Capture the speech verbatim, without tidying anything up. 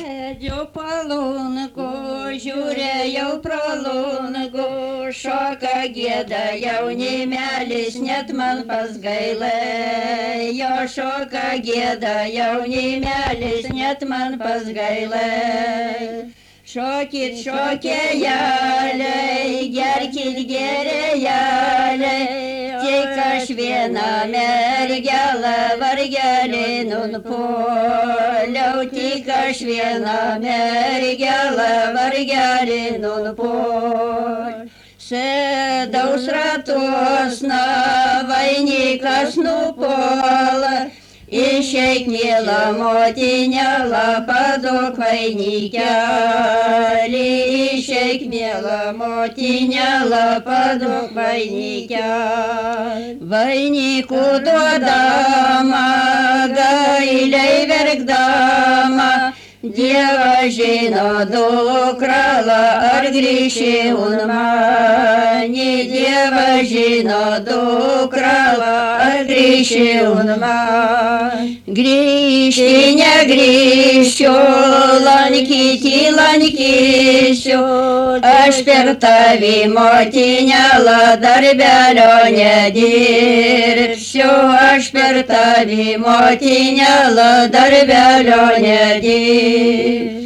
Edžiau palūnku, žiūrėjau pro lūnku, šoka gėda jaunimelis, net man pas gailėjo. Šoka gėda jaunimelis, net man pas gailėjo. Šokit šokėjaliai, gerkit gerėjaliai, tik aš vieną mergelą vargelį nunpuoliau, tik aš vieną mergelą vargelį nunpuoliau. Sėdaus ratus, na vainikas nupuola, išeik, mėla motinėla, paduok vainikelį, išeik, mėla motinėla, paduok vainikelį. Vainikų duodama, gailiai verkdama, Dievas žino, dukrala, ar grįši unmani, Dievas žino, dukrala, ar grįši unmani. Grįžti negrįšiu, lankyti lankysiu, aš per tavį motinėlą darbelio nedirbsiu, aš per tavį motinėlą darbelio nedirbsiu.